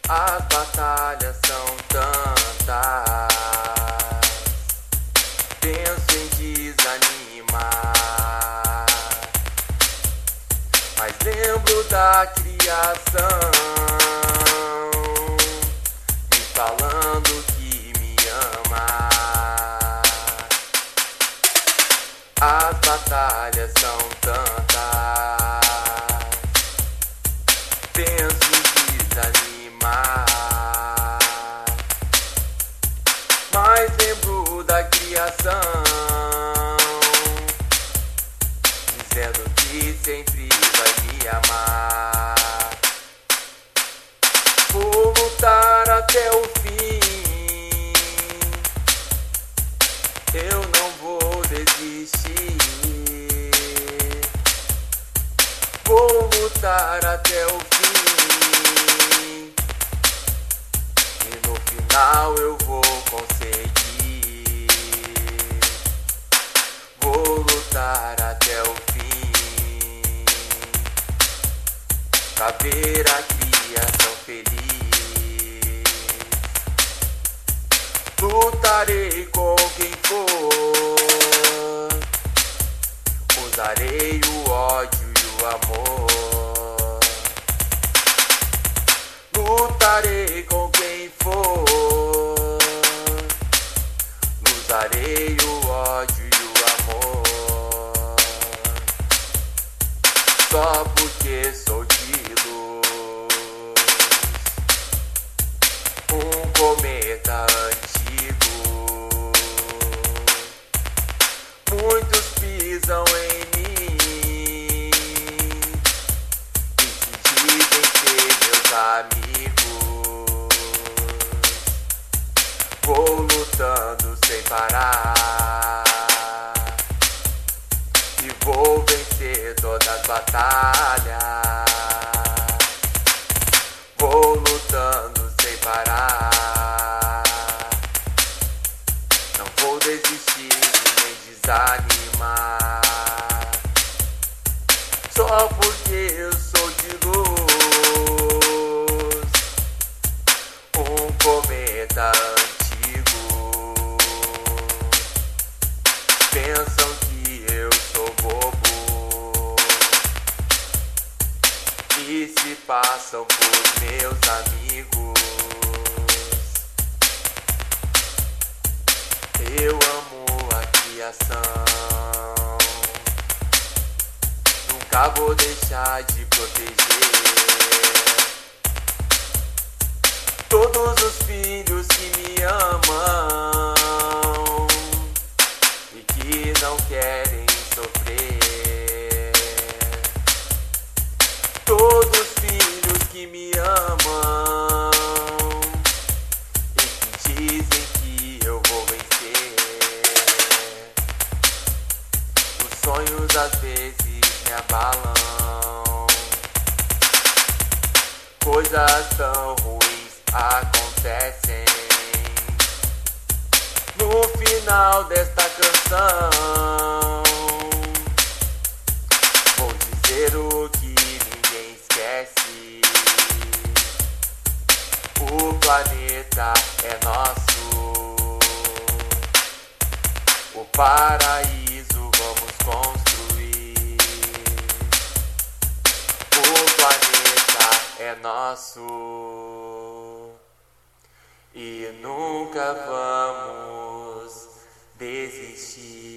As batalhas são tantas, penso em desanimar, mas lembro da criação me falando que me ama. As batalhas são tantas, penso em desanimar, mas lembro da criação dizendo que sempre vai me amar. Vou lutar até o fim, eu não vou desistir. Vou lutar até o fim e no final eu vou conseguir. Vou lutar até o fim pra ver a criação feliz. Lutarei com quem for, usarei o ódio e o amor. Lutarei com quem for, usarei o ódio e o amor. Só porque sou de luz, um cometa antigo. Muitos pisam em mim e se dizem ser meus amigos. Vou lutando sem parar e vou vencer todas as batalhas. Vou lutando sem parar, não vou desistir nem desanimar. Só porque eu sou de luz, um cometa antigo. Pensam que eu sou bobo e se passam por meus amigos. Eu amo a criação, nunca vou deixar de proteger todos os filhos que me amam e que não querem sofrer. Todos os filhos que me amam e que dizem que eu vou vencer. Os sonhos às vezes me abalam, coisas tão ruins acontecem. No final desta canção vou dizer o que ninguém esquece: o planeta é nosso, o paraíso vamos construir. O planeta é nosso e nunca vamos desistir.